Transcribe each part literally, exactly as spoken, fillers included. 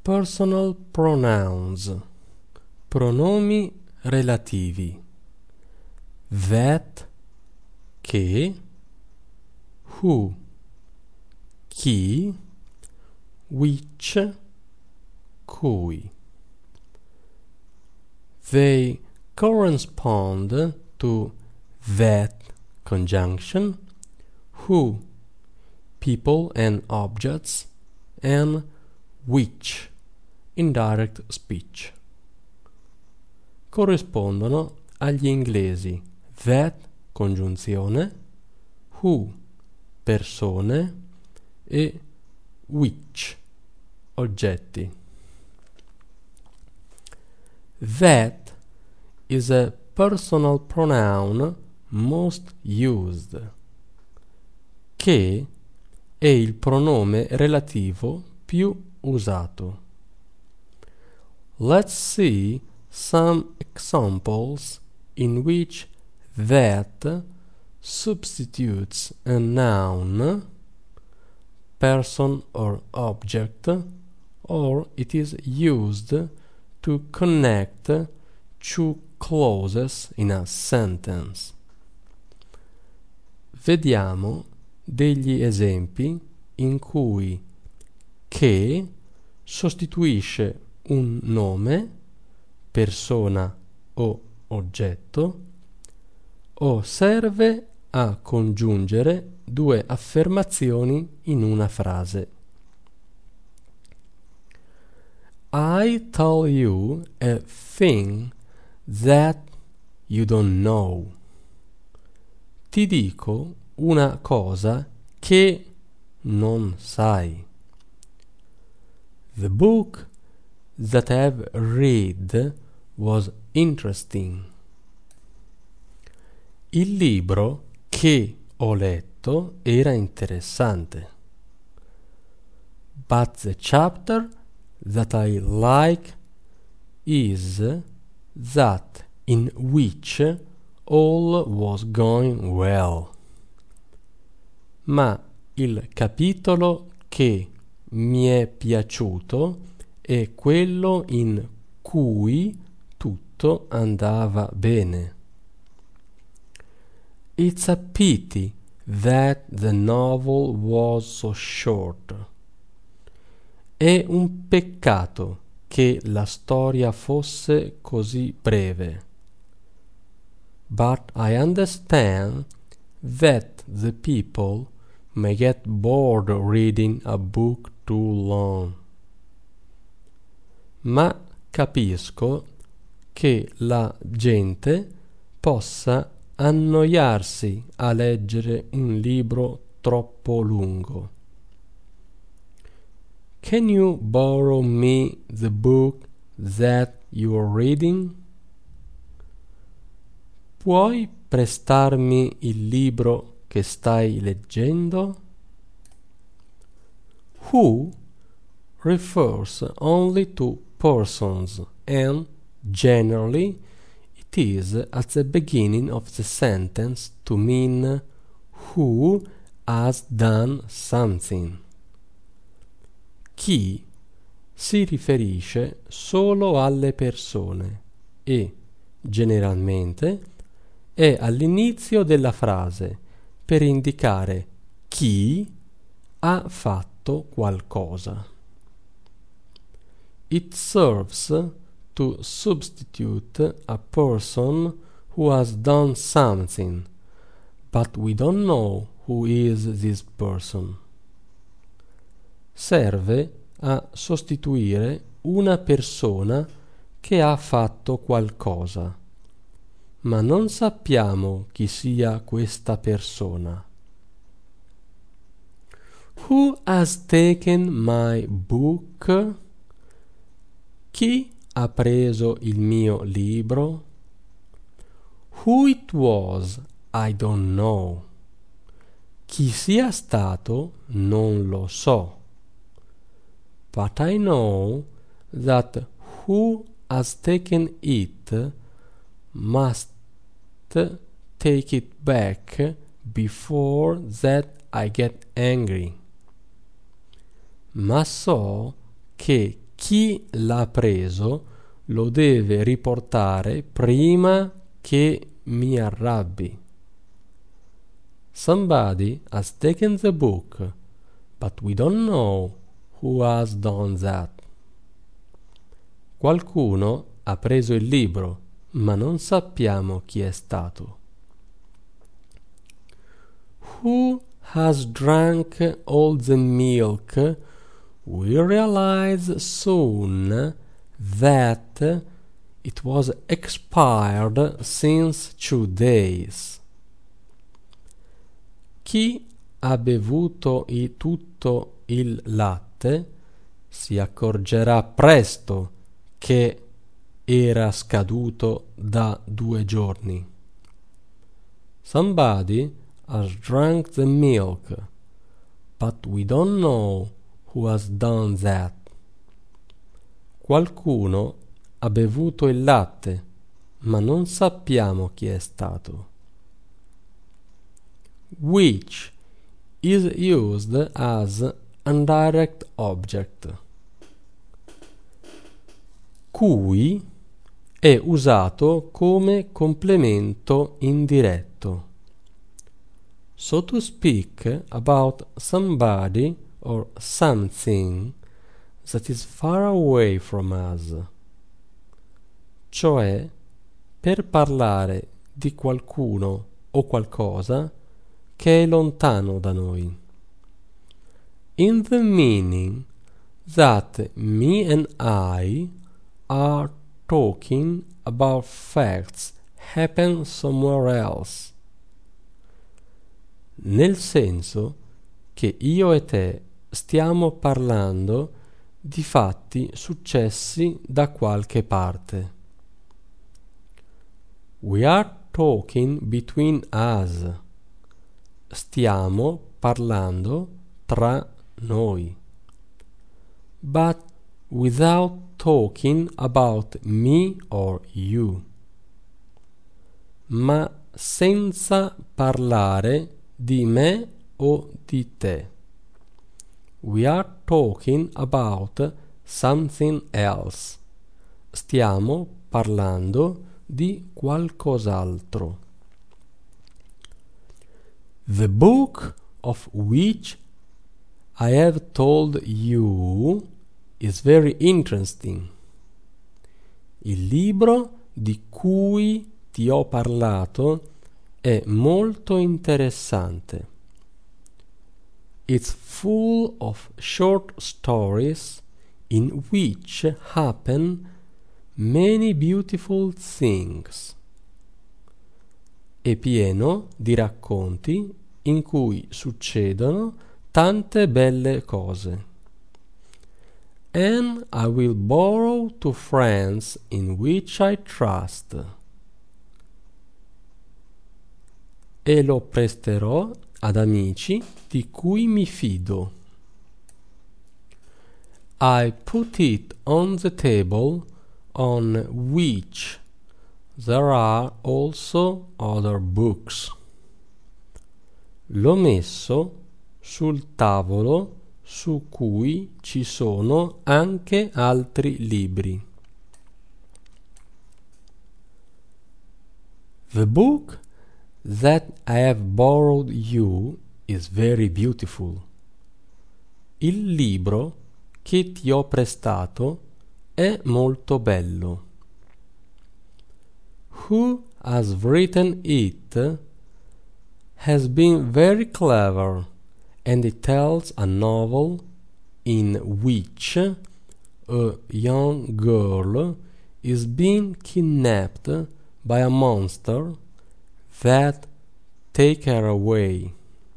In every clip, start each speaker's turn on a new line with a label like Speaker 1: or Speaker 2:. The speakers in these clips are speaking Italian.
Speaker 1: Personal pronouns, pronomi relativi. That, che, who, chi, which, cui. They correspond to that conjunction, who, people and objects, and which, indirect speech. Corrispondono agli inglesi that, congiunzione, who, persone, e which, oggetti. That is a personal pronoun most used. Che è il pronome relativo più usato. Let's see some examples in which that substitutes a noun, person or object, or it is used to connect two clauses in a sentence. Vediamo degli esempi in cui che sostituisce un nome, persona o oggetto, o serve a congiungere due affermazioni in una frase. I tell you a thing that you don't know. Ti dico una cosa che non sai. The book that I've read was interesting. Il libro che ho letto era interessante. But the chapter that I like is that in which all was going well. Ma il capitolo che mi è piaciuto è quello in cui tutto andava bene. It's a pity that the novel was so short. È un peccato che la storia fosse così breve. But I understand that the people may get bored reading a book too long. Ma capisco che la gente possa annoiarsi a leggere un libro troppo lungo. Can you borrow me the book that you are reading? Puoi prestarmi il libro che stai leggendo? Who refers only to persons and generally it is at the beginning of the sentence to mean who has done something. Chi si riferisce solo alle persone e, generalmente, è all'inizio della frase per indicare chi ha fatto qualcosa. It serves to substitute a person who has done something, but we don't know who is this person. Serve a sostituire una persona che ha fatto qualcosa, ma non sappiamo chi sia questa persona. Who has taken my book? Chi ha preso il mio libro? Who it was, I don't know. Chi sia stato, non lo so. But I know that who has taken it must take it back before that I get angry. Ma so che chi l'ha preso lo deve riportare prima che mi arrabbi. Somebody has taken the book, but we don't know who has done that. Qualcuno ha preso il libro, ma non sappiamo chi è stato. Who has drank all the milk? We realize soon that it was expired since two days. Chi ha bevuto i- tutto il latte si accorgerà presto che era scaduto da due giorni. Somebody has drunk the milk, but we don't know who has done that. Qualcuno ha bevuto il latte, ma non sappiamo chi è stato. Which is used as indirect object. Cui è usato come complemento indiretto. So to speak about somebody or something that is far away from us. Cioè, per parlare di qualcuno o qualcosa che è lontano da noi. In the meaning that me and I are talking about facts happen somewhere else. Nel senso che io e te stiamo parlando di fatti successi da qualche parte. We are talking between us. Stiamo parlando tra noi. But without talking about me or you. Ma senza parlare di me o di te. We are talking about something else. Stiamo parlando di qualcos'altro. The book of which I have told you is very interesting. Il libro di cui ti ho parlato è molto interessante. It's full of short stories in which happen many beautiful things. È pieno di racconti in cui succedono tante belle cose. And I will borrow to friends in which I trust. E lo presterò ad amici di cui mi fido. I put it on the table on which there are also other books. L'ho messo sul tavolo su cui ci sono anche altri libri. The book that I have borrowed you is very beautiful. Il libro che ti ho prestato è molto bello. Who has written it has been very clever, and it tells a novel in which a young girl is being kidnapped by a monster that take her away.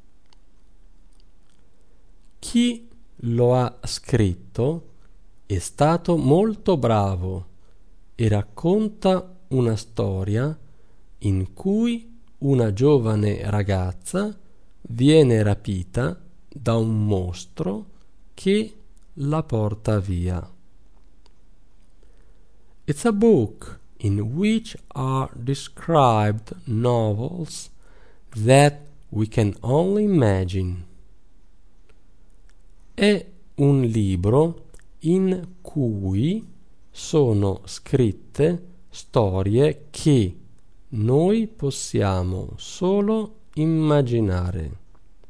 Speaker 1: Chi lo ha scritto è stato molto bravo e racconta una storia in cui una giovane ragazza viene rapita da un mostro che la porta via. It's a book in which are described novels that we can only imagine. È un libro in cui sono scritte storie che noi possiamo solo immaginare,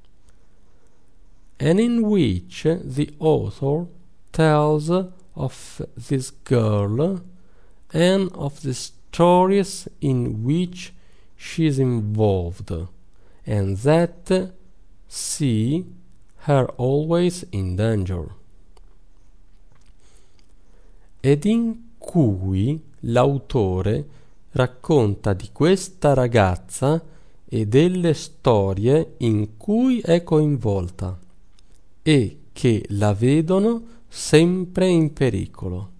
Speaker 1: and in which the author tells of this girl and of the stories in which she is involved, and that see her always in danger. Ed in cui l'autore racconta di questa ragazza e delle storie in cui è coinvolta e che la vedono sempre in pericolo.